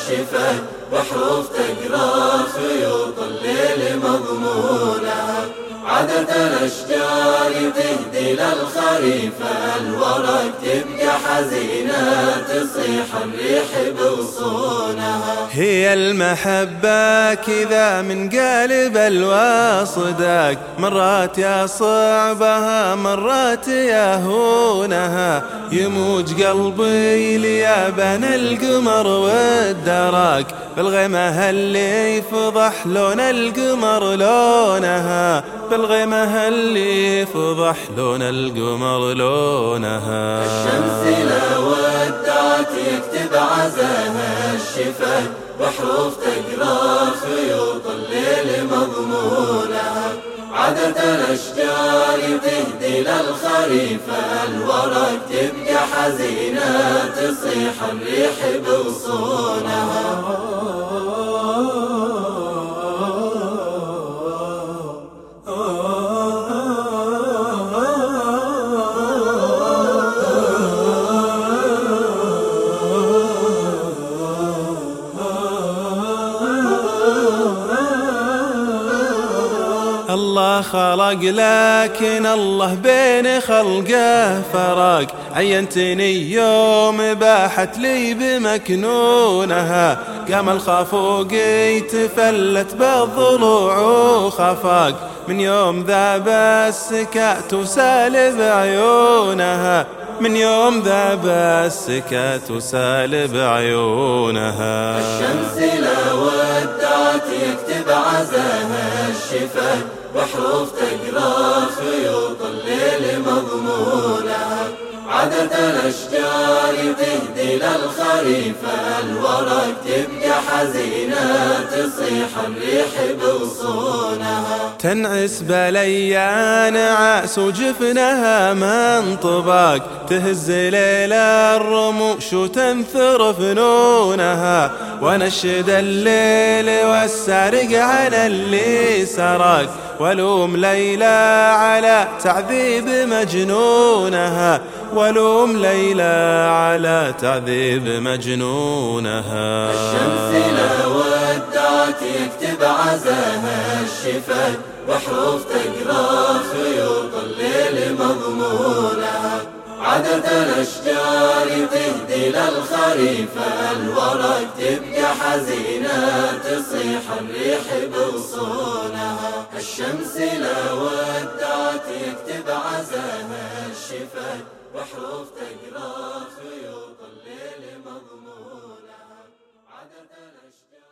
الشفا بحروف تقرا خيوط الليل مضمونها. عادت الأشجار تهدي للخريف الورق تبقى حزينة تصيح الريح بغصونها. هي المحبة كذا من قلب الواصداك، مرات يا صعبها مرات يا هونها. يموج قلبي ليابان القمر والدراك، بالغيمة اللي يفضح لون القمر لونها، بالغيمة اللي يفضح لون القمر لونها. الشمس لا ودعت يكتب عزاها الشفا بحروف تقرا خيوط الليل مضمونها. عادت الأشجار تهدي للخريف الورق تبقى حزينة تصيح الريح بغصونها. الله خلق لكن الله بين خلقه فراق، عينتني يوم باحت لي بمكنونها. قام الخافوق يتفلت بالضلوع وخفاق، من يوم ذاب السكات وسالب عيونها، من يوم ذاب السكات وسالب عيونها. الشمس لا ودعت يكتب عزاها الشفا بحروف تقرا خيوط الليل مضمونها. عادت الأشجار تهدي للخريف الورق تبقى حزينة تصيح الريح بغصونها. تنعس بليان عاس وجفنها من طباق، تهز ليل الرموش وتنثر فنونها. ونشد الليل والسارق على اللي سرق، ولوم ليلى على تعذيب مجنونها، ولوم ليلى على تعذيب مجنونها. الشمس لا ودعت يكتب عزاها الشفا بحروف تقرا خيوط الليل مضمونها. عادت الأشجار تهدي للخريف الورق تبقى حزينة تصيح الريح بغصونها. الشمس لا ودعت يكتب عزاها الشفا بحروف تقرا خيوط الليل مضمونها. عادت الأشجار